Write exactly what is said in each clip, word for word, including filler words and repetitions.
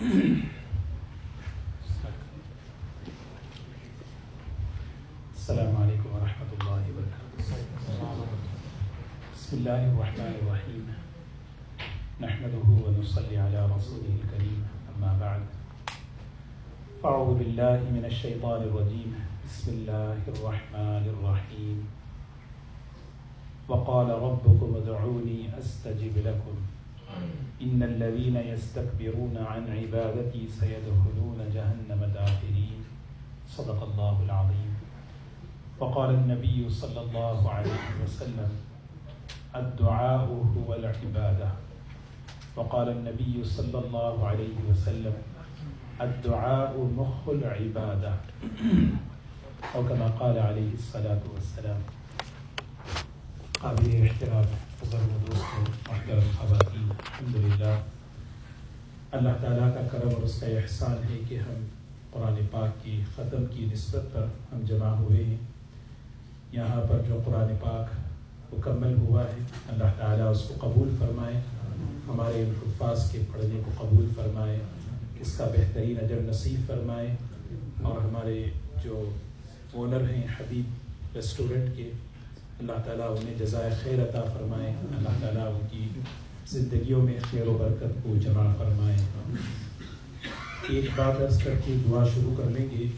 السلام علیکم ورحمۃ اللہ وبرکاتہ. بسم اللہ الرحمن الرحیم. نحمده ونصلی علی رسوله الکریم. اما بعد فاعوذ باللہ من الشیطان الرجیم. بسم اللہ الرحمن الرحیم. وقال ربكم ادعوني استجب لكم ان الذين يستكبرون عن عبادتي سيدخلون جهنم داخرين. صدق الله العظيم. وقال النبي صلى الله عليه وسلم الدعاء هو العبادة. وقال النبي صلى الله عليه وسلم الدعاء مخ العبادة. او كما قال عليه الصلاة والسلام. قابل احترام بزرگ دوستوں، محترم خواتین، الحمدللہ اللہ تعالیٰ کا کرم اور اس کا احسان ہے کہ ہم قرآن پاک کی ختم کی نسبت پر ہم جمع ہوئے ہیں. یہاں پر جو قرآن پاک مکمل ہوا ہے اللہ تعالیٰ اس کو قبول فرمائے، ہمارے حفاظ کے پڑھنے کو قبول فرمائے، اس کا بہترین اجر نصیب فرمائے، اور ہمارے جو اونر ہیں حبیب ریسٹورنٹ کے، اللہ تعالیٰ انہیں جزائے خیر عطا فرمائے، اللہ تعالیٰ ان کی زندگیوں میں خیر و برکت کو جمع فرمائے. ایک بات عرض کر کے دعا شروع کر لیں گے.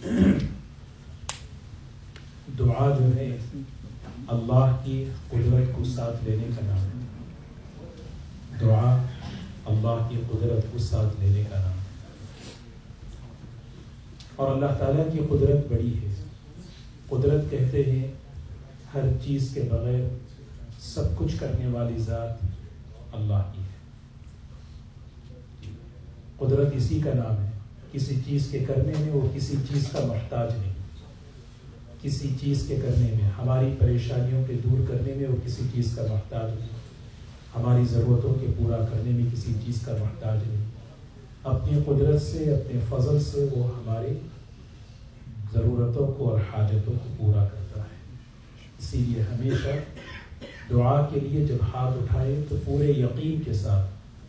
دعا جو ہے اللہ کی قدرت کو ساتھ لینے کا نام ہے. دعا اللہ کی قدرت کو ساتھ لینے کا نام ہے، اور اللہ تعالیٰ کی قدرت بڑی ہے. قدرت کہتے ہیں ہر چیز کے بغیر سب کچھ کرنے والی ذات اللہ کی ہے. قدرت اسی کا نام ہے. کسی چیز کے کرنے میں وہ کسی چیز کا محتاج نہیں، کسی چیز کے کرنے میں، ہماری پریشانیوں کے دور کرنے میں وہ کسی چیز کا محتاج نہیں، ہماری ضرورتوں کے پورا کرنے میں کسی چیز کا محتاج نہیں. اپنی قدرت سے، اپنے فضل سے وہ ہماری ضرورتوں کو اور حاجتوں کو پورا کرتا ہے. اسی لیے ہمیشہ دعا کے لیے جب ہاتھ اٹھائے تو پورے یقین کے ساتھ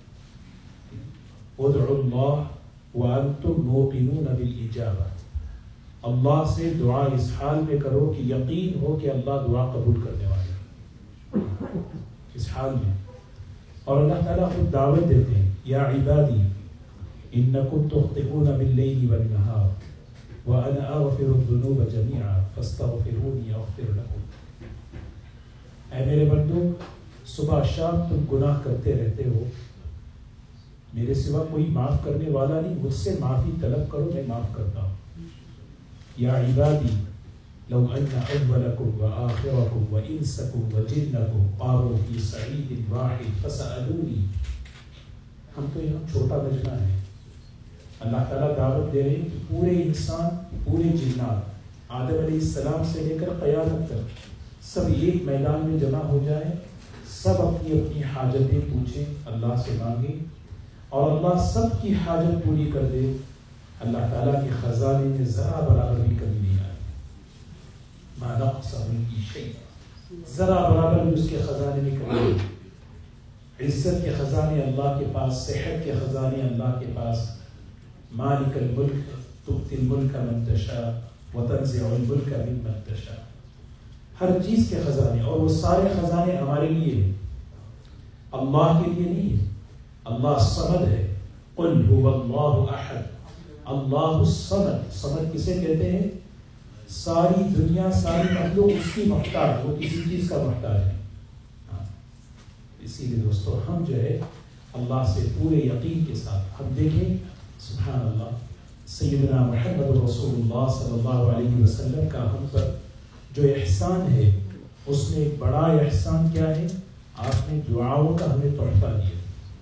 ادعوا اللہ وانتم موقنون بالاجابہ، اللہ سے دعا اس حال میں کرو کہ یقین ہو کہ اللہ دعا قبول کرنے والا ہے. اس حال میں، اور اللہ تعالیٰ خود دعوت دیتے ہیں یا عبادی انکم تخطئون باللیل والنہار وانا اغفر الذنوب جميعا فاستغفرونی اغفر لکم. اے میرے بندو، صبح شام تم گناہ کرتے رہتے ہو، میرے سوا کوئی معاف کرنے والا نہیں، مجھ سے معافی طلب کرو، میں معاف کرتا ہوں. یا عبادی لو ان اولکم وآخرکم وانسکم وجنکم قاموا فی صعید واحد فسألونی. ہم تو یہاں چھوٹا مجمع ہے. اللہ تعالیٰ دعوت دے رہے ہیں کہ پورے انسان، پورے جنات، آدم علیہ السلام سے لے کر قیامت تک سب ایک میدان میں جمع ہو جائیں، سب اپنی اپنی حاجتیں پوچھیں، اللہ سے مانگیں، اور اللہ سب کی حاجت پوری کر دے. اللہ تعالیٰ کے خزانے میں ذرا برابر بھی کمی نہیں آئے. ما نقص من شیء، ذرا برابر بھی اس کے خزانے میں کمی نہیں. عزت کے خزانے اللہ کے پاس، صحت کے خزانے اللہ کے پاس. مالک الملک تؤتی الملک من تشاء وتنزع الملک ممن تشاء. ہر چیز کے خزانے، اور وہ سارے خزانے ہمارے لیے ہیں، اللہ کے لیے نہیں ہے. اللہ صمد ہے. قل هو اللہ احد. اللہ الصمد. صمد کسے کہتے ہیں؟ ساری دنیا، ساری مخلوق اس کی محتاج، وہ کسی چیز کا محتاج ہے. اسی لیے دوستو ہم جو ہے اللہ سے پورے یقین کے ساتھ، ہم دیکھیں سبحان اللہ، سیدنا محمد رسول اللہ صلی اللہ علیہ وسلم کا ہم پر جو احسان ہے، اس میں ایک بڑا احسان کیا ہے؟ آپ نے دعاؤں کا ہمیں تحفہ دیا.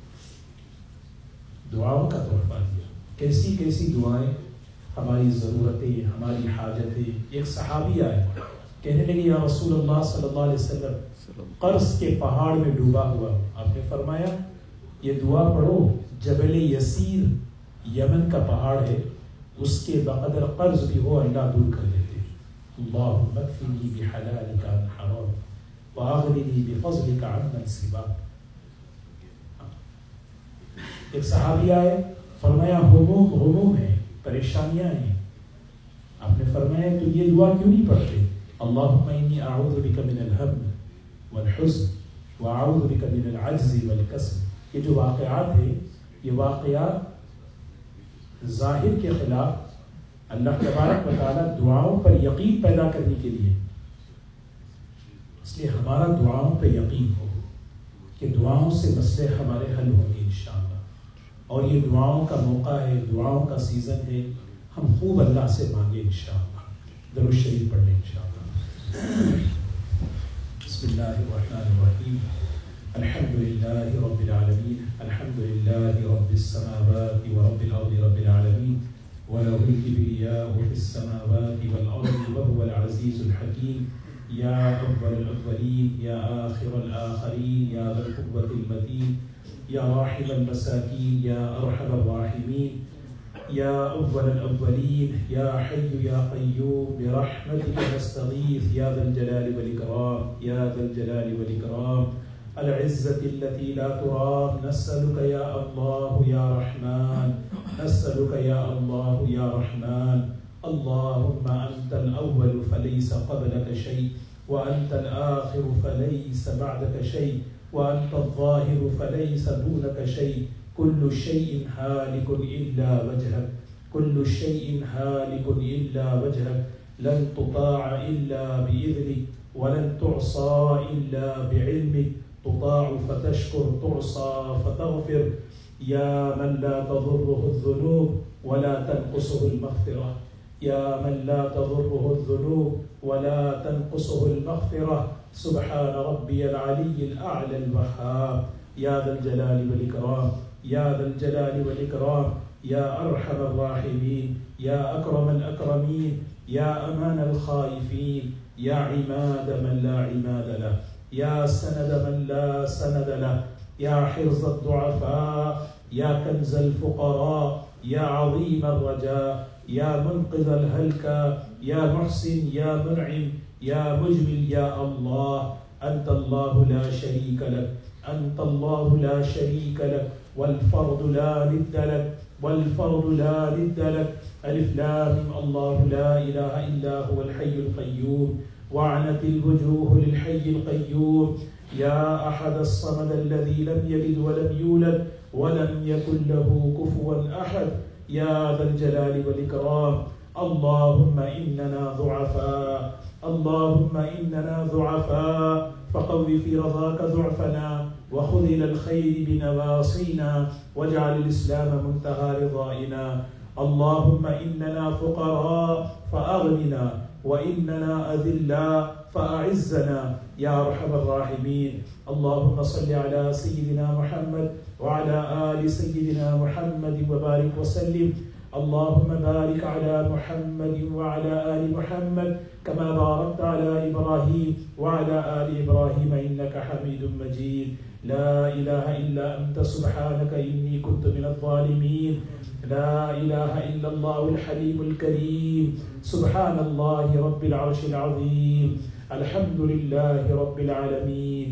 دعاؤں کا تحفہ دیا. کیسی کیسی دعائیں، ہماری ضرورتیں، ہماری حاجتیں. ایک صحابی آئے، کہنے لگے یا رسول اللہ صلی اللہ علیہ وسلم، قرض کے پہاڑ میں ڈوبا ہوا. آپ نے فرمایا یہ دعا پڑھو، جبل یسیر یمن کا پہاڑ ہے، اس کے بقدر قرض بھی ہو اللہ دور کر دیتے. اللہم اکفنی بحلالک عن حرام واغننی بفضلک عمن سواک. ایک صحابی آئے، फरमाया हुमूम हुमूम है, परेशानियां हैं। आपने फरमाया तो ये दुआ क्यों नहीं पढ़ते? अल्लाहुम्मा इन्नी अऊज़ु बिका मिनल हम्म वल हुज़्न व अऊज़ु बिका मिनल अज्ज़ि वल कस्ल। ये जो वाक़यात है, ये वाक़यात ज़ाहिर के खिलाफ अल्लाह तबारक व तआला दुआओं पर यकीन पैदा करने के लिए, इसलिए हमारा दुआओं पर यकीन हो कि दुआओं से मसले हमारे हल होंगे इंशाअल्लाह। और ये दुआओं का मौका है, दुआओं का सीज़न है, हम खूब अल्लाह से मांगे इंशाअल्लाह। दरूद शरीफ पढ़ लें इंशाअल्लाह। बिस्मिल्लाहिर्रहमानिर्रहीम। अल्हम्दुलिल्लाहि रब्बिल आलमीन, अल्हम्दुलिल्लाहि रब्बिस समावाति व रब्बिल अर्दि रब्बिल आलमीन, व लहुल किब्रियाउ फिस समावाति वल अर्दि व हुवल अज़ीज़ुल हकीम। या अव्वलुल अव्वलीन, या आखिरुल आखिरीन, या ज़ुल कुव्वतिल मतीन, या राहिमल मसाकीन, या अरहमर राहिमीन, या अव्वलुल अव्वलीन, या हय्यु या क़य्यूम बिरहमतिका नस्तगीथ, या ज़ल जलाली वल इकराम, या ज़ल जलाली वल इकराम, अल इज़्ज़ति अल्लती ला तुराम। नस्अलुका या अल्लाह या रहमान, नस्अलुका या अल्लाह या रहमान। अल्लाहुम्मा अंतल अव्वलु फलैसा क़बलका शै, व अंतल आखिरु फलैसा बअदका शै, व अंतल ज़ाहिरु फलैसा दूनका शै। कुल्लु शैइन हालिकुन इल्ला वजहक, कुल्लु शैइन हालिकुन इल्ला वजहक, लन तुताअ इल्ला बिइज़निक, व लन तुअसा इल्ला बिइल्मिक, तुताअ फतशकुर, तुअसा फतग़फिर। या मन ला तज़ुर्रुहु ज़ुनूब व ला तनक़ुसुहु अल-मग़फ़िरह, या मन ला तज़ुर्रुहु ज़ुनूब व ला तनक़ुसुहु अल-मग़फ़िरह। सुब्हान रब्बियल अलिय्यिल अअला अल-वह्हाब। या ज़ल जलाली वल इकराम, या ज़ल जलाली वल इकराम, या अरहमर राहिमीन, या अकरमल अकरमीन, या अमानल ख़ाइफ़ीन, या इमाद मन ला इमाद लह, या सनद मन ला सनद लह, या हिर्ज़द दुअफ़ा, या कंज़ल फ़ुक़रा, या अज़ीमर रजा, या मुनक़िज़ल हल्का, या मुहसिन, या मुनइम, या मुजमिल। या अल्लाह अंतल्लाहु ला शरीक लक, अंतल्लाहु ला शरीक लक, वल फ़र्दु ला निद्द लक, वल फ़र्दु ला निद्द लक। अलिफ लाम मीम। अल्लाहु ला इलाहा इल्ला हुवल हय्युल क़य्यूम, वअनतिल वुजूहु लिल हय्यिल क़य्यूम। या अहदस समद अल्लज़ी लम यलिद व लम यूलद व लम यकुल लहू कुफुवन अहद। या ज़ल जलाली वल इकराम। अल्लाहुम्मा इन्नना ज़ुअफ़ा, अल्लाहुम्मा इन्नना ज़ुअफ़ा, फ़क़व्वि फ़ी रज़ाका ज़ुअफ़ना, व ख़ुज़ इलल ख़ैरि बिनवासिना, वजअल इस्लाम मुंतहा रिज़ाइना। अल्लाहुम्मा इन्नना फ़ुक़रा फ़अग़निना, व इन्नना अज़िल्ला फ़अइज़्ज़ना, या अरहमर राहिमीन। अल्लाहुम्मा सल्लि अला सय्यिदिना मुहम्मद व अला आलि सय्यिदिना मुहम्मद व बारिक व सल्लिम। अल्लाहुम्मा बारिक अला मुहम्मद व अला आलि मुहम्मद कमा बारकता अला इब्राहीम व अला आलि इब्राहीम इन्नका हमीदुम मजीद। ला इलाहा इल्ला अंता सुब्हानका इन्नी कुन्तु मिनज़ ज़ालिमीन। ला इलाहा इल्लल्लाहुल हलीमुल करीम। सुब्हानल्लाहि रब्बिल अर्शिल अज़ीम। अल्हम्दुलिल्लाहि रब्बिल आलमीन।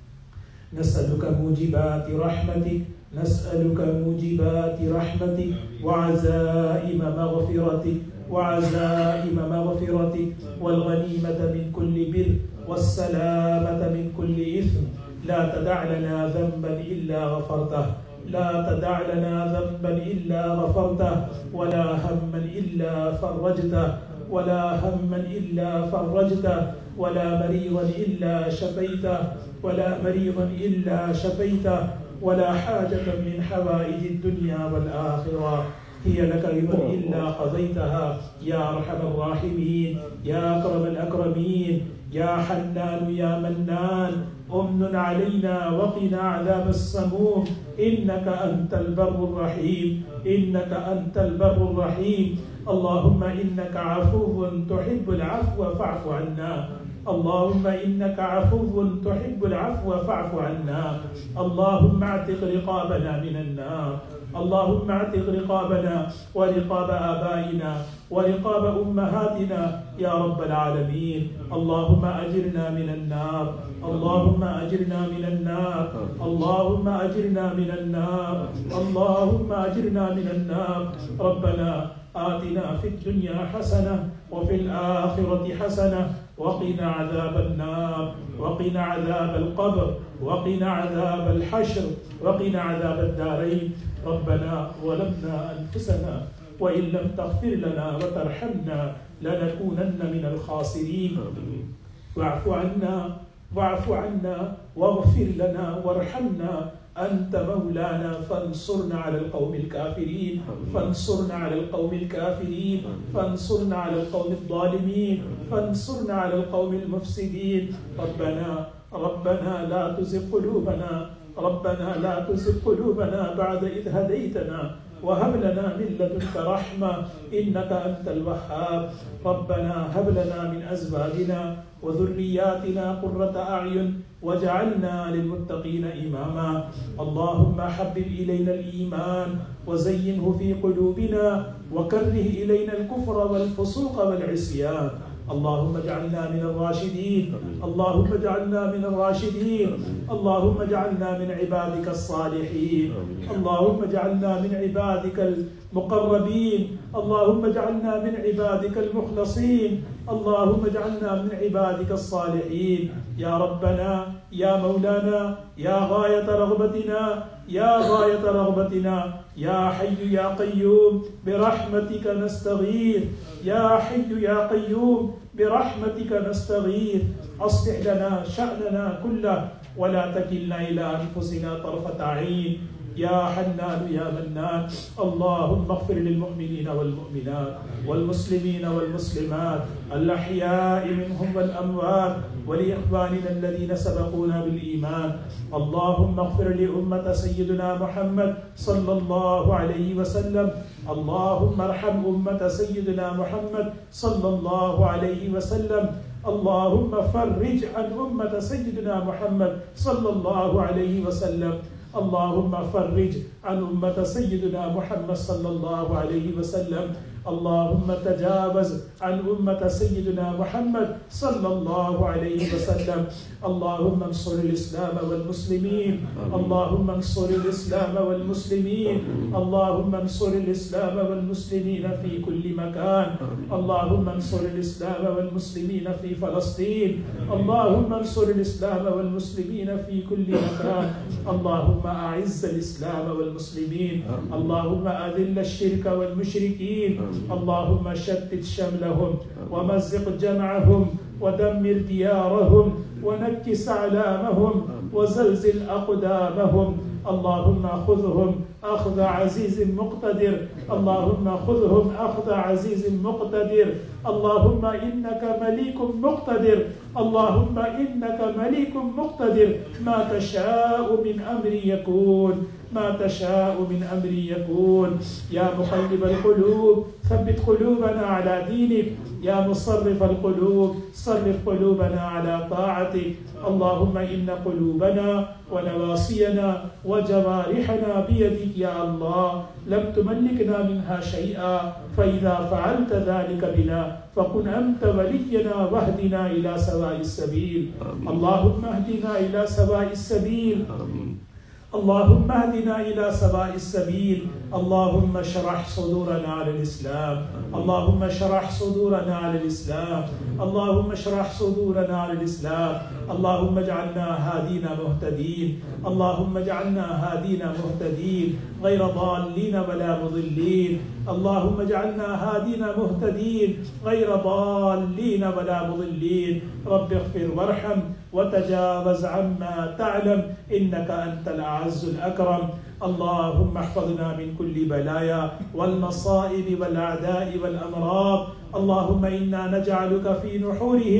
नस्अलुका मूजिबाति रहमतिक, नस्अलुका मूजिबाति रहमतिक व अज़ाइम मग़फ़िरतिक, व अज़ाइम मग़फ़िरतिक, वल गनीमत मिन कुल्लि बिर, वस्सलामत मिन कुल्लि इस्म। ला तदअ लना ज़ंबन इल्ला गफ़रतह, ला तदअ लना ज़ंबन इल्ला गफ़रतह, वला हम्मन इल्ला फ़रजतह, वला हम्मन इल्ला फ़रजतह, वला मरीज़न इल्ला शफ़ैतह, वला मरीज़न इल्ला शफ़ैतह, वला हाजतन मिन हवाइजिद दुनिया वल आखिरह हिय लक रिदन इल्ला क़ज़ैतहा। या अरहमर राहिमीन, या अकरमल अकरमीन, या हन्नान या मन्नान, उम्नुन अलैना वक़िना अज़ाबस समूम। इन्नका अंतल बर्रुर रहीम, इन्नका अंतल बर्रुर रहीम। अल्लाहुम्मा इन्नका अफ़ुव्वुन तुहिब्बुल अफ़्व फ़अफ़ु अन्ना। اللهم إنك عفو تحب العفو فاعف عنا. اللهم اعتق رقابنا من النار. اللهم اعتق رقابنا ورقاب آبائنا ورقاب أمهاتنا يا رب العالمين. اللهم أجرنا من النار. اللهم أجرنا من النار. اللهم أجرنا من النار. اللهم أجرنا من النار. ربنا آتنا في الدنيا حسنة وفي الآخرة حسنة وقنا عذاب النار وقنا عذاب القبر وقنا عذاب الحشر وقنا عذاب الدارين. ربنا ظلمنا أنفسنا وإن لم تغفر لنا وترحمنا لنكونن من الخاسرين. واعف عنا واعف عنا واغفر لنا وارحمنا. أنت مولانا فانصرنا على القوم الكافرين فانصرنا على القوم الكافرين فانصرنا على القوم الظالمين فانصرنا على القوم المفسدين. ربنا ربنا لا تزغ قلوبنا ربنا لا تزغ قلوبنا بعد إذ هديتنا وهب لنا من لدنك رحمة إنك أنت الوهاب. ربنا هب لنا من أزواجنا وذرياتنا قرة أعين وجعلنا للمتقين إماما. اللهم حبب إلينا الإيمان وزينه في قلوبنا وكره إلينا الكفر والفسوق والعصيان. اللهم اجعلنا من الراشدين. اللهم اجعلنا من الراشدين. اللهم اجعلنا من عبادك الصالحين. اللهم اجعلنا من عبادك المقربين. اللهم اجعلنا من عبادك المخلصين. اللهم اجعلنا من عبادك الصالحين. يا ربنا يا مولانا يا غاية رغبتنا يا غاية رغبتنا يا حي يا قيوم برحمتك نستغيث. يا حي يا قيوم برحمتك نستغيث. أصلح لنا شأننا كله ولا تكلنا إلى أنفسنا طرفة عين. يا حنان يا منان. اللهم اغفر للمؤمنين والمؤمنات والمسلمين والمسلمات الأحياء منهم والأموات ولإخواننا الذين سبقونا بالإيمان. اللهم اغفر لأمة سيدنا محمد صلى الله عليه وسلم. اللهم ارحم أمة سيدنا محمد صلى الله عليه وسلم. اللهم فرج عن أمة سيدنا محمد صلى الله عليه وسلم. اللهم فرج عن أمة سيدنا محمد صلى الله عليه وسلم. اللهم تجاوز عن أمة سيدنا محمد صلى الله عليه وسلم. اللهم انصر الإسلام والمسلمين. اللهم انصر الإسلام والمسلمين. اللهم انصر الإسلام والمسلمين في كل مكان. اللهم انصر الإسلام والمسلمين في فلسطين. اللهم انصر الإسلام والمسلمين في كل مكان. اللهم أعز الإسلام والمسلمين. اللهم أذل الشرك والمشركين. اللهم شتت شملهم ومزق جمعهم ودمر ديارهم ونكس أعلامهم وزلزل أقدامهم. اللهم خذهم أخذ عزيز مقتدر. اللهم خذهم أخذ عزيز مقتدر. اللهم إنك مليك مقتدر. اللهم إنك مليك مقتدر. ما تشاء من أمر يكون. ما تشاء من أمر يكون. يا مقلب القلوب ثبت قلوبنا على دينك. يا مصرف القلوب صرف قلوبنا على طاعتك. اللهم إن قلوبنا ونواصينا وجوارحنا بيدك يا الله. لم تملكنا منها شيئا فإذا فعلت ذلك بنا فكن أنت ولينا واهدنا إلى سواء السبيل. اللهم اهدنا إلى سواء السبيل. اللهم اهدنا إلى سواء السبيل. اللهم اشرح صدورنا على الإسلام. اللهم اشرح صدورنا على الإسلام. اللهم اشرح صدورنا على الإسلام. اللهم اجعلنا هادين مهتدين. اللهم اجعلنا هادين مهتدين غير ضالين ولا مضلين. اللهم اجعلنا هادين مهتدين غير ضالين ولا مضلين. رب اغفر وارحم وتجاوز عما تعلم إنك أنت الأعز الأكرم. اللهم احفظنا من كل بلايا والمصائب والأعداء والأمراض. اللهم إنا نجعلك في نحورهم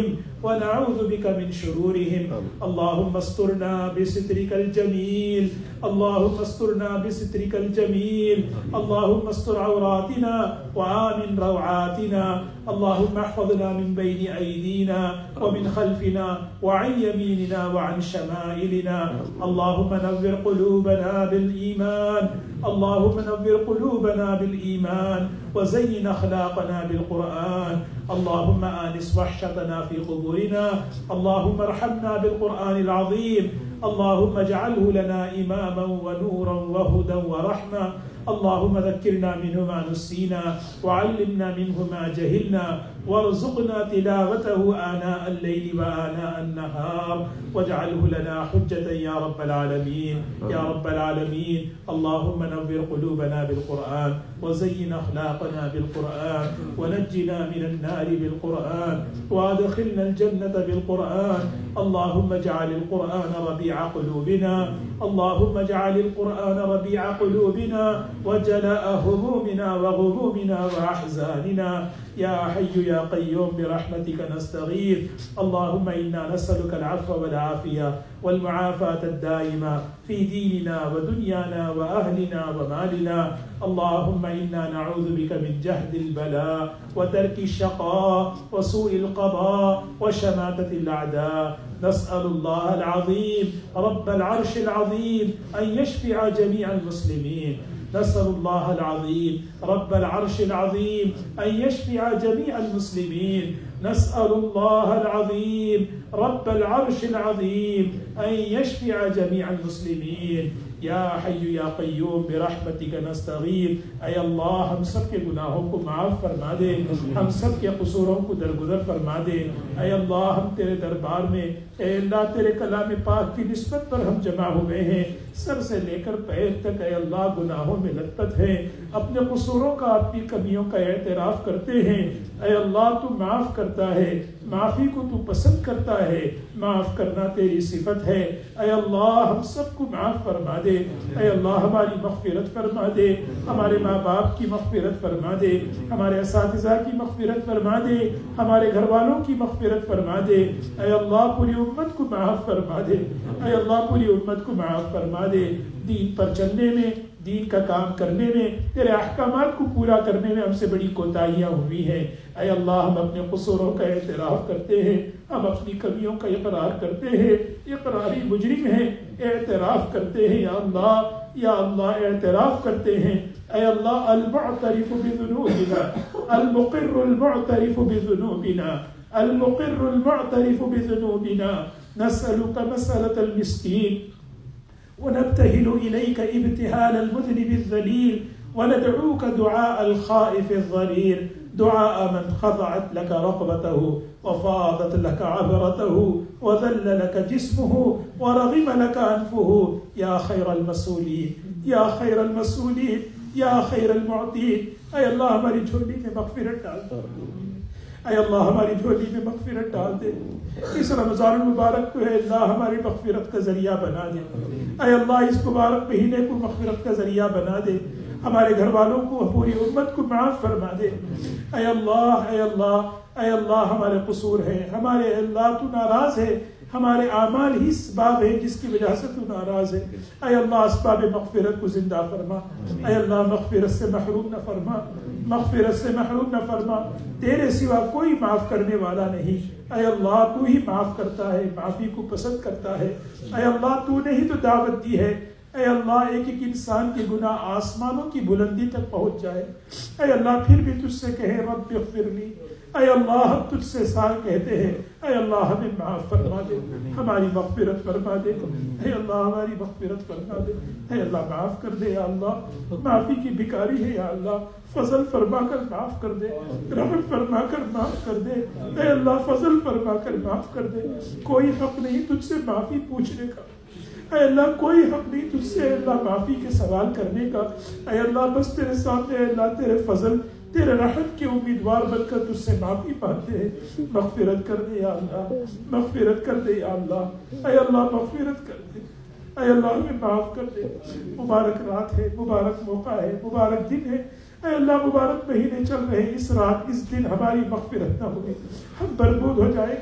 ونعوذ بك من شرورهم اللهم استرنا بسترك الجميل اللهم استرنا بسترك الجميل اللهم استر عوراتنا وآمن روعاتنا اللهم احفظنا من بين أيدينا ومن خلفنا وعن يميننا وعن شمائلنا اللهم نور قلوبنا بالإيمان اللهم نور قلوبنا بالإيمان وزين أخلاقنا بالقرآن اللهم آنس وحشتنا في قبورنا اللهم ارحمنا بالقرآن العظيم اللهم اجعله لنا إماما ونورا وهدى ورحمة اللهم ذكرنا منه ما نسينا وعلمنا منه ما جهلنا وارزقنا تلاوته آناء الليل وآناء النهار واجعله لنا حجة يا رب العالمين يا رب العالمين اللهم نور قلوبنا بالقرآن وزين أخلاقنا بالقرآن ونجنا من النار بالقرآن وادخلنا الجنة بالقرآن اللهم اجعل القرآن ربيع قلوبنا اللهم اجعل القرآن ربيع قلوبنا وجلاء همومنا وغمومنا وأحزاننا يا حي يا قيوم برحمتك نستغيث اللهم إنا نسألك العفو والعافية والمعافاة الدائمة في ديننا ودنيانا وأهلنا ومالنا اللهم إنا نعوذ بك من جهد البلاء وترك الشقاء وسوء القضاء وشماتة الأعداء نسأل الله العظيم رب العرش العظيم أن يشفع جميع المسلمين نسأل الله العظيم رب العرش العظيم أن يشفع جميع المسلمين نسأل الله العظيم رب العرش العظيم أن يشفع جميع المسلمين یا حی یا قیوم برحمتک نستغیث اے اللہ ہم سب کے گناہوں کو معاف فرما دے ہم سب کے قصوروں کو درگزر فرما دے اے اللہ ہم تیرے دربار میں اے اللہ تیرے کلام پاک کی نسبت پر ہم جمع ہوئے ہیں سر سے لے کر پیر تک اے اللہ گناہوں میں لت پت ہیں اپنے قصوروں کا اپنی کمیوں کا اعتراف کرتے ہیں اے اللہ تو معاف کرتا ہے معافی کو تو پسند کرتا ہے معاف کرنا تیری صفت ہے اے اللہ ہم سب کو معاف فرما دے اے اللہ ہماری مغفرت فرما دے ہمارے ماں باپ کی مغفرت فرما دے ہمارے اساتذہ کی مغفرت فرما دے ہمارے گھر والوں کی مغفرت فرما دے اے اللہ پوری امت کو معاف فرما دے اے اللہ پوری امت کو معاف فرما دے دین پر چلنے میں دین کا کام کرنے میں تیرے احکامات کو پورا کرنے میں ہم سے بڑی کوتاہیاں ہوئی ہیں اے اللہ ہم اپنے قصوروں کا اعتراف کرتے ہیں ہم اپنی کمیوں کا اقرار کرتے ہیں اقراری مجرم ہیں اعتراف کرتے ہیں یا اللہ یا اللہ اعتراف کرتے ہیں اے اللہ المعترف بذنوبنا المقر المعترف بذنوبنا المقر المعترف بذنوبنا نسألك مسألة المسكين ونبتهل إليك ابتهال المذنب الذليل وندعوك دعاء الخائف الضرير دعاء من خضعت لك رقبته وفاضت لك عبرته وذل لك جسمه ورغم لك أنفه يا خير المسؤولين يا خير المسؤولين يا خير المعطين اے اللہ ہماری جھولی میں مغفرت ڈال دے اے اللہ ہماری جھولی میں مغفرت ڈال دے اس رمضان المبارک کو اے اللہ ہماری مغفرت کا ذریعہ بنا دے اے اللہ اس مبارک مہینے کو مغفرت کا ذریعہ بنا دے ہمارے گھر والوں کو پوری امت کو معاف فرما دے اے اللہ اے اللہ اے اللہ ہمارے قصور ہے ہمارے اللہ تو ناراض ہے ہمارے اعمال ہی اسباب ہے جس کی وجہ سے تو ناراض ہے اے اللہ اسباب مغفرت کو زندہ فرما اے اللہ مغفرت سے محروم نہ فرما مغفرت سے محروم نہ فرما تیرے سوا کوئی معاف کرنے والا نہیں اے اللہ تو ہی معاف کرتا ہے معافی کو پسند کرتا ہے اے اللہ تو نے ہی تو دعوت دی ہے اے اللہ ایک ایک انسان کے گناہ آسمانوں کی بلندی تک پہنچ جائے اے اللہ پھر بھی تجھ سے کہے رب اغفر لی اے اللہ ہم تجھ سے سال کہتے ہیں اے اللہ ہمیں معاف فرما دے ہماری مغفرت فرما دے اے اللہ ہماری مغفرت فرما دے اے اللہ معاف کر دے یا اللہ معافی کی بھکاری ہے یا اللہ فضل فرما کر معاف کر دے رحمت فرما کر معاف کر دے اے اللہ فضل فرما کر معاف کر دے کوئی حق نہیں تجھ سے معافی پوچھنے کا اے اللہ کوئی حق نہیں تجھ سے اے اللہ معافی کے سوال کرنے کا اے اللہ بس تیرے سامنے اے اللہ تیرے فضل تیرے رحمت کے امیدوار بن کر تجھ سے معافی مانگتے ہیں مغفرت کر دے یا اللہ مغفرت کر دے یا اللہ اے اللہ مغفرت کر دے اے اللہ ہمیں معاف کر دے مبارک رات ہے مبارک موقع ہے مبارک دن ہے اے اللہ مبارک مہینے چل رہے اس رات اس دن ہماری مغفرت نہ ہوگی ہم بربود ہو جائیں گے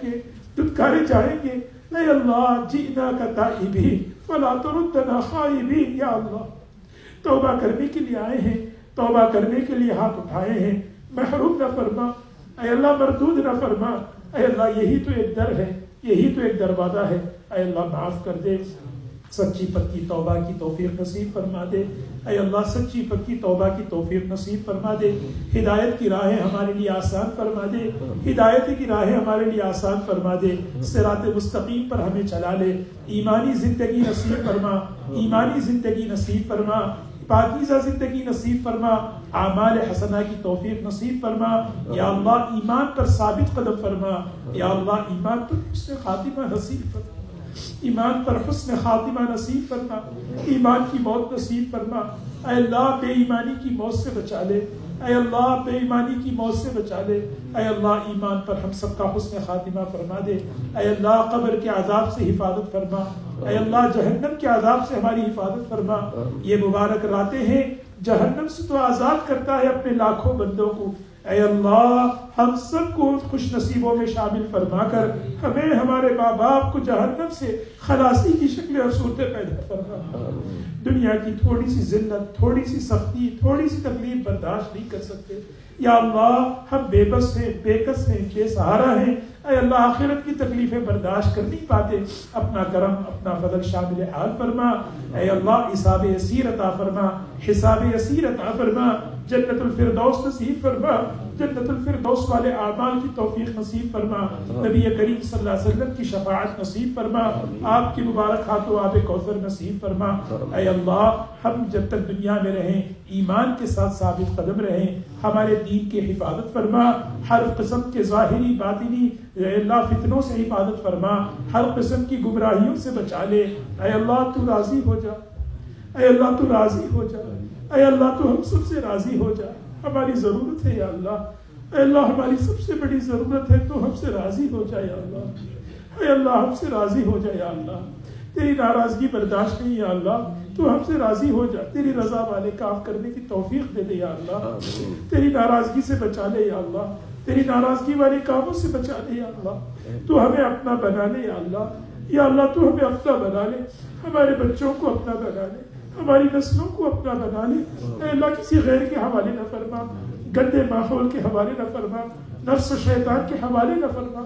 دھتکارے جائیں گے. اے اللہ جئنا کا تائبین فلا تردنا خائبین. یا اللہ توبہ کرنے کے لیے آئے ہیں, توبہ کرنے کے لیے ہاتھ اٹھائے ہیں, محروم نہ فرما. اے اللہ مردود نہ فرما. اے اللہ یہی تو ایک در ہے, یہی تو ایک دروازہ ہے. اے اللہ معاف کر دے, سچی پکی توبہ کی توفیق نصیب فرما دے. اے اللہ سچی پکی توبہ کی توفیق نصیب فرما دے. ہدایت کی راہیں ہمارے لیے آسان فرما دے, ہدایت کی راہیں ہمارے لیے آسان فرما دے. صراط مستقیم پر ہمیں چلا لے. ایمانی زندگی نصیب فرما, ایمانی زندگی نصیب فرما, پاکیزہ زندگی نصیب فرما, اعمال حسنہ کی توفیق نصیب فرما. یا اللہ ایمان پر ثابت قدم فرما. یا اللہ ایمان پر حسن خاتمہ نصیب فرما, ایمان پر حسن خاتمہ نصیب فرما, ایمان کی موت نصیب فرما. اے اللہ بے ایمانی کی موت سے بچا لے. اے اللہ بے ایمانی کی موت سے بچا لے. اے اللہ ایمان پر ہم سب کا حسن خاتمہ فرما دے. اے اللہ قبر کے عذاب سے حفاظت فرما. اے اللہ جہنم کے عذاب سے ہماری حفاظت فرما. یہ مبارک راتیں ہیں, جہنم سے تو آزاد کرتا ہے اپنے لاکھوں بندوں کو. اے اللہ ہم سب کو خوش نصیبوں میں شامل فرما کر ہمیں ہمارے ماں باپ کو جہنم سے خلاصی کی شکل اور صورتیں پیدا فرما. دنیا کی تھوڑی سی ذلت, تھوڑی سی سختی, تھوڑی سی تکلیف برداشت نہیں کر سکتے. یا اللہ ہم بے بس ہیں, بے کس ہیں, بے سہارا ہیں. اے اللہ آخرت کی تکلیفیں برداشت کر نہیں پاتے. اپنا کرم, اپنا فضل شامل حال فرما. اے اللہ حساب یسیر عطا فرما, حساب یسیر عطا فرما. جنت الفردوس نصیب فرما, جنت الفردوس والے اعمال کی توفیق نصیب فرما. نبی کریم صلی اللہ علیہ وسلم کی شفاعت نصیب فرما. آپ کی مبارک ہاتھوں آب کوثر نصیب فرما. اے اللہ ہم جب تک دنیا میں رہیں ایمان کے ساتھ ثابت قدم رہیں. ہمارے دین کی حفاظت فرما. ہر قسم کے ظاہری باطنی اے اللہ فتنوں سے حفاظت فرما. ہر قسم کی گمراہیوں سے بچا لے. اے اللہ تو راضی ہو جا, اے اللہ تو راضی ہو جا. اے اللہ تو ہم سب سے راضی ہو جا. ہماری ضرورت ہے یا اللہ, اے اللہ ہماری سب سے بڑی ضرورت ہے, تو ہم سے راضی ہو جائے یا اللہ. اے اللہ ہم سے راضی ہو جائے یا اللہ. تیری ناراضگی برداشت نہیں یا اللہ, تو ہم سے راضی ہو جا. تیری رضا والے کام کرنے کی توفیق دے دے یا اللہ. تیری ناراضگی سے بچا لے یا اللہ, تیری ناراضگی والے کاموں سے بچا لے یا اللہ. تو ہمیں اپنا بنا لے یا اللہ. یا اللہ تو ہمیں اپنا بنا لے, ہمارے بچوں کو اپنا بنا لے, ہماری نسلوں کو اپنا بنا لے. اے اللہ کسی غیر کے حوالے نہ فرما, گندے ماحول کے حوالے نہ فرما, نفس و شیطان کے حوالے نہ فرما.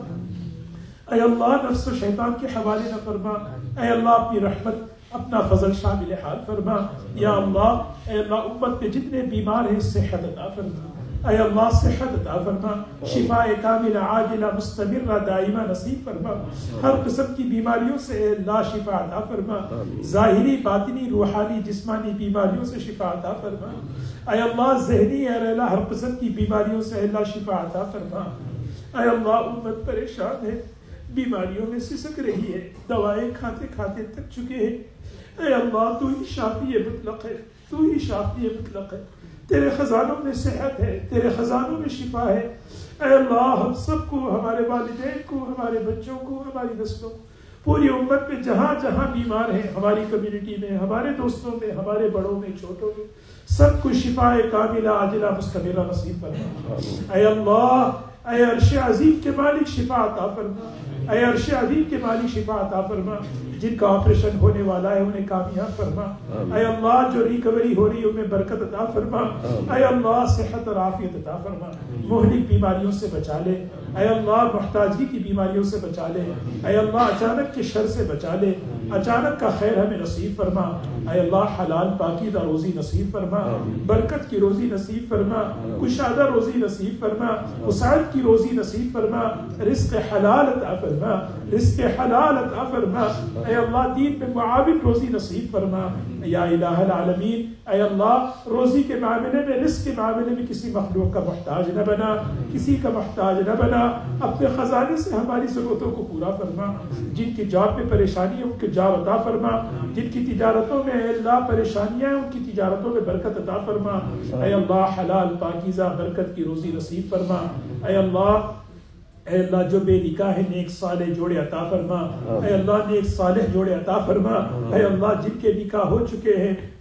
اے اللہ نفس و شیطان کے حوالے نہ فرما. اے اللہ اپنی رحمت, اپنا فضل شامل حال فرما. یا اللہ اے اللہ امت میں جتنے بیمار ہیں صحت عطا فرما. اے اللہ صحت عطا فرما, شفاء کاملہ عاجلہ مستمرہ دائمہ نصیب فرما. ہر قسم کی بیماریوں سے اے اللہ شفا عطا فرما. ظاہری باطنی روحانی جسمانی بیماریوں سے شفا عطا فرما. اے اللہ ذہنی اے اللہ ہر قسم کی بیماریوں سے اے اللہ شفا عطا فرما. اے اللہ امت پریشان ہے, بیماریوں میں سسک رہی ہے, دوائیں کھاتے کھاتے تک چکے ہیں. اے اللہ تو ہی شافی مطلق ہے, تو ہی شافی مطلق ہے. تیرے خزانوں میں صحت ہے, تیرے خزانوں میں شفا ہے. اے اللہ ہم سب کو, ہمارے والدین کو, ہمارے بچوں کو, ہماری نسلوں کو, پوری امت میں جہاں جہاں بیمار ہیں, ہماری کمیونٹی میں, ہمارے دوستوں میں, ہمارے بڑوں میں, چھوٹوں میں, سب کو شفاء کاملہ عاجلہ مستمرہ نصیب فرما. اے اللہ اے عرش عظیم کے مالک شفا عطا فرما. اے عرش عظیم کے مالک شفا عطا فرما. جن کا آپریشن ہونے والا ہے انہیں کامیاب فرما. اے اللہ جو ریکوری ہو رہی ہے ان میں برکت عطا فرما. اے اللہ صحت اور عافیت عطا فرما. مہلک بیماریوں سے بچا لے. اے اللہ محتاجی کی بیماریوں سے بچا لے. اے اللہ اچانک کے شر سے بچا لے. اچانک کا خیر ہمیں نصیب فرما. اے اللہ حلال پاکیزہ روزی نصیب فرما. برکت کی روزی نصیب فرما. کشادہ روزی نصیب فرما. وسعت کی روزی نصیب فرما. رزق حلال عطا فرما. رزق حلال عطا فرما. اے اللہ دین میں معاون روزی نصیب فرما. یا الہ العالمین اے اللہ روزی کے معاملے میں, رزق کے معاملے میں کسی مخلوق کا محتاج نہ بنا, کسی کا محتاج نہ بنا. اپنے خزانے سے ہماری ضرورتوں کو پورا فرما. جن کی جاب میں پریشانی ہے ان کے جاب عطا فرما. جن کی تجارتوں میں اے اللہ پریشانیاں ہیں ان کی تجارتوں میں برکت عطا فرما. اے اللہ حلال پاکیزہ برکت کی روزی نصیب فرما. اے اللہ اے اللہ جو بے نکاح ہے نیک صالح جوڑے عطا فرما. اے اللہ نیک صالح جوڑے عطا فرما. اے اللہ جن کے نکاح ہو چکے ہیں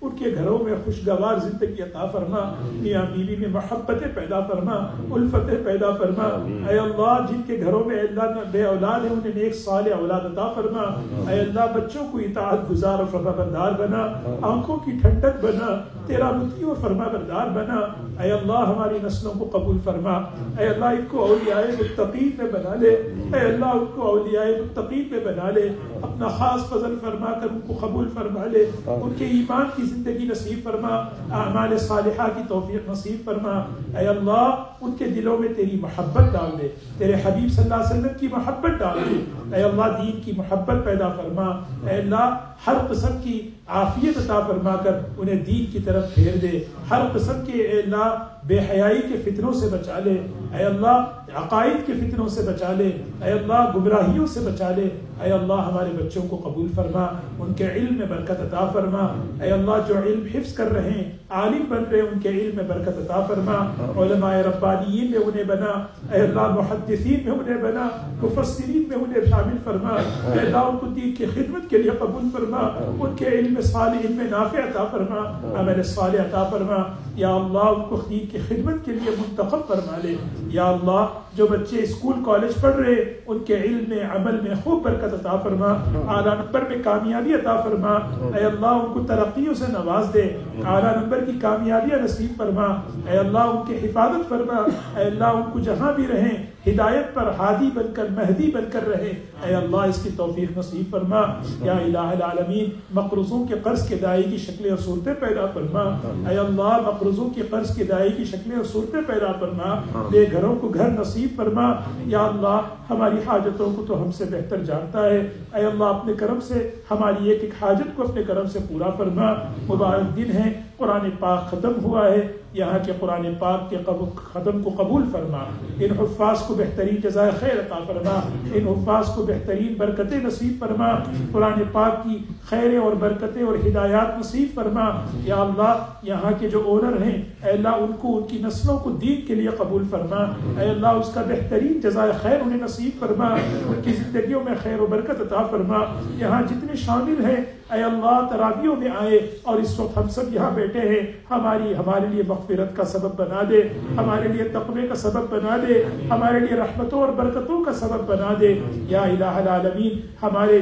ان کے گھروں میں خوشگوار زندگی عطا فرما، میاں بیوی میں محبتیں پیدا فرما، الفتیں پیدا فرما۔ اے اللہ جن کے گھروں میں اللہ بے اولاد ہے انہیں نیک صالح اولاد عطا فرما۔ اے اللہ بچوں کو اطاعت گزار اور فرما بردار بنا، آنکھوں کی ٹھنڈک بنا، تیرا مطیع و فرما بردار بنا۔ اے اللہ ہماری نسلوں کو قبول فرما، اے اللہ ان کو اولیاء متقین میں بنا لے، اے اللہ ان کو اولیاء متقین میں بنا لے، اپنا خاص فضل فرما کر ان کو قبول فرما لے، ان کے ایمان کی زندگی نصیب فرما، اعمال صالحہ کی توفیق نصیب فرما۔ اے اللہ ان کے دلوں میں تیری محبت ڈال دے، تیرے حبیب صلی اللہ علیہ وسلم کی محبت ڈال دے۔ اے اللہ دین کی محبت پیدا فرما، اے اللہ ہر قسم کی عافیت عطا فرما کر انہیں دین کی طرف پھیر دے، ہر قسم کے اے اللہ بے حیائی کے فتنوں سے بچا لے، اے اللہ عقائد کے فتنوں سے بچا لے، اے اللہ گمراہیوں سے بچا لے۔ اے اللہ ہمارے بچوں کو قبول فرما، ان کے علم میں برکت عطا فرما۔ اے اللہ جو علم حفظ کر رہے ہیں، عالم بن رہے ہیں، ان کے علم میں برکت عطا فرما، علماء ربانیین میں انہیں بنا، اے اللہ محدثین میں انہیں بنا، مفسرین میں انہیں شامل فرما۔ اے اللہ ان کو دین کی خدمت کے لیے قبول فرما، ان کے علم صالح علم نافع عطا فرما، عمل صالح عطا فرما۔ یا اللہ ان کو دین کی خدمت کے لیے منتخب فرما لے۔ یا اللہ جو بچے اسکول کالج پڑھ رہے ان کے علم میں عمل میں خوب برکت عطا فرما، اعلیٰ نمبر میں کامیابی عطا فرما۔ اے اللہ ان کو ترقیوں سے نواز دے، اعلیٰ نمبر کی کامیابیاں نصیب فرما۔ اے اللہ ان کی حفاظت فرما، اے اللہ ان کو جہاں بھی رہیں ہدایت پر ہادی بن کر مہدی بن کر رہے، اے اللہ اس کی توفیق نصیب فرما۔ یا الہ العالمین مقروضوں کے قرض کی ادائیگی کی شکلیں اور صورتیں پیدا فرما۔ اے اللہ مقروضوں کے قرض کی ادائیگی کی شکلیں اور صورتیں پیدا فرما، بے گھروں کو گھر نصیب فرما۔ یا اللہ ہماری حاجتوں کو تو ہم سے بہتر جانتا ہے، اے اللہ اپنے کرم سے ہماری ایک ایک حاجت کو اپنے کرم سے پورا فرما۔ مبارک دن ہے، قرآن پاک ختم ہوا ہے، یہاں کے قرآن پاک کے ختم کو قبول فرما، ان حفاظ کو بہترین جزائے خیر عطا فرما، ان حفاظ کو بہترین برکتیں نصیب فرما، قرآن پاک کی خیریں اور برکتیں اور ہدایات نصیب فرما۔ یا اللہ یہاں کے جو اونر ہیں اے اللہ ان کو ان کی نسلوں کو دین کے لیے قبول فرما، اے اللہ اس کا بہترین جزائے خیر انہیں نصیب فرما، ان کی زندگیوں میں خیر و برکت عطا فرما۔ یہاں جتنے شامل ہیں اے اللہ تراویحوں میں آئے اور اس وقت ہم سب یہاں بیٹھے ہیں، ہماری ہمارے لیے مغفرت کا سبب بنا دے، ہمارے لیے تقوی کا سبب بنا دے، ہمارے لیے رحمتوں اور برکتوں کا سبب بنا دے۔ یا الہ العالمین ہمارے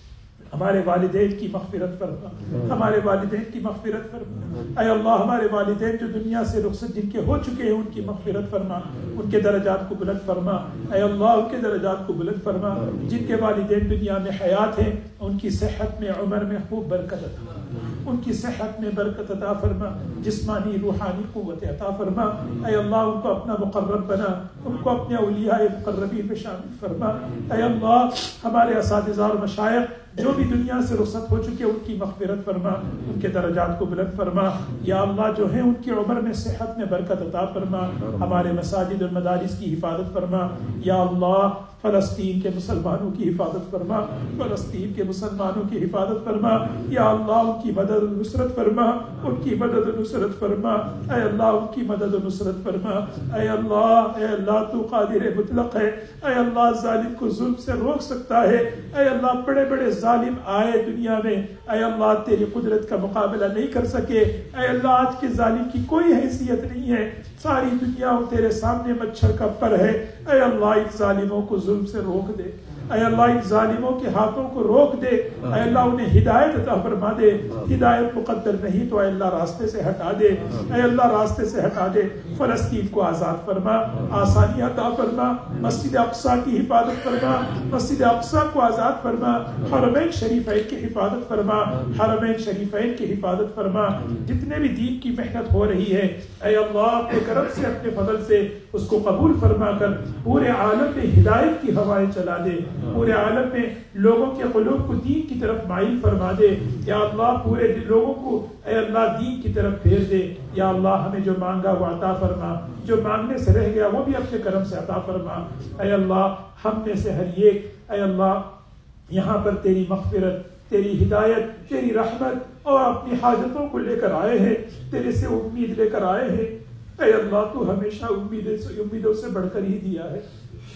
ہمارے والدین کی مغفرت فرما، ہمارے والدین کی مغفرت فرما۔ اے اللہ ہمارے والدین جو دنیا سے رخصت جن کے ہو چکے ہیں ان کی مغفرت فرما، ان کے درجات کو بلند فرما۔ اے اللہ ان کے درجات کو بلند فرما، جن کے والدین دنیا میں حیات ہیں ان کی صحت میں عمر میں خوب برکت عطا فرما، ان کی صحت میں برکت عطا فرما، جسمانی روحانی قوت عطا فرما۔ اے اللہ ان کو اپنا مقرب بنا، ان کو اپنے اولیاء مقربین میں شامل فرما۔ اے اللہ ہمارے اساتذہ اور مشائخ جو بھی دنیا سے رخصت ہو چکے ان کی مغفرت فرما، ان کے درجات کو بلند فرما۔ یا اللہ جو ہیں ان کی عمر میں صحت میں برکت عطا فرما، ہمارے مساجد اور مدارس کی حفاظت فرما۔ یا اللہ فلسطین کے مسلمانوں کی حفاظت فرما، فلسطین کے مسلمانوں کی حفاظت فرما۔ یا اللہ ان کی مدد و نصرت فرما، ان کی مدد و نصرت فرما۔ اے اللہ ان کی مدد و نصرت فرما۔ اے اللہ اے اللہ تو قادر مطلق ہے، اے اللہ ظالم کو ظلم سے روک سکتا ہے۔ اے اللہ بڑے بڑے ظالم آئے دنیا میں، اے اللہ تیری قدرت کا مقابلہ نہیں کر سکے۔ اے اللہ آج کے ظالم کی کوئی حیثیت نہیں ہے، ساری دنیا تیرے سامنے مچھر کا پر ہے۔ اے اللہ ان ظالموں کو ظلم سے روک دے، اے اللہ ان ظالموں کے ہاتھوں کو روک دے، اے اللہ انہیں ہدایت عطا فرما دے۔ ہدایت مقدر نہیں تو اے اللہ راستے سے ہٹا دے، اے اللہ راستے سے ہٹا دے۔ فلسطین کو آزاد فرما، آسانی عطا فرما، مسجد اقصیٰ کی حفاظت فرما، مسجد اقصیٰ کو آزاد فرما، حرمین شریفین کی حفاظت فرما، حرمین شریفین کی حفاظت فرما۔ جتنے بھی دین کی محنت ہو رہی ہے اے اللہ اپنے کرم سے اپنے فضل سے اس کو قبول فرما کر پورے عالم میں ہدایت کی ہوائیں چلا دے، پورے عالم میں لوگوں کے قلوب کو دین کی طرف مائل فرما دے۔ یا اللہ پورے لوگوں کو اے اللہ دین کی طرف پھیر دے۔ یا اللہ ہمیں جو مانگا وہ عطا فرما، جو مانگنے سے رہ گیا وہ بھی اپنے کرم سے عطا فرما۔ اے اللہ ہم میں سے ہر ایک اے اللہ یہاں پر تیری مغفرت، تیری ہدایت، تیری رحمت اور اپنی حاجتوں کو لے کر آئے ہیں، تیرے سے امید لے کر آئے ہیں۔ اے اللہ تو ہمیشہ امیدوں سے بڑھ کر ہی دیا ہے۔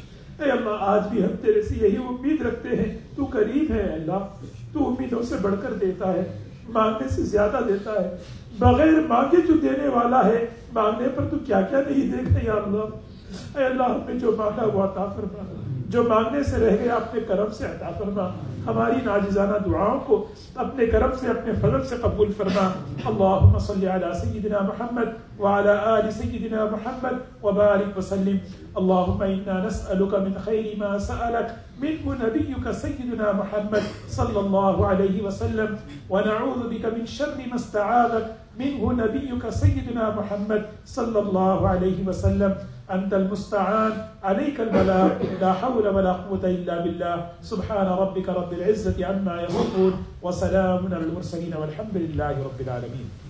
اے اللہ آج بھی ہم تیرے سے یہی امید رکھتے ہیں، تو قریب ہے اللہ، تو امیدوں سے بڑھ کر دیتا ہے۔ مانگنے سے زیادہ دیتا ہے، بغیر مانگے جو دینے والا ہے، مانگنے پر تو کیا کیا نہیں دے گا یا اللہ۔ اے اللہ ہم نے جو مانگا وہ عطا فرما، جو مانگنے سے رہ گیا اپنے کرم سے عطا فرما، ہماری ناجزانہ دعاؤں کو اپنے کرم سے اپنے فضل سے قبول فرما۔ اللہم صلی علی سیدنا محمد وعلی آل سیدنا محمد وبارک وسلم۔ اللہم انا نسألک من خیر ما سألک منہ نبیک سیدنا محمد صلی اللہ علیہ وسلم، ونعوذ بک من شر ما استعاذک منہ نبیک سیدنا محمد صلی اللہ علیہ وسلم۔ انت المستعان عليك البلاغ لا حول ولا قوة الا بالله سبحان ربك رب العزة عما يصفون وسلام على المرسلين والحمد لله رب العالمين۔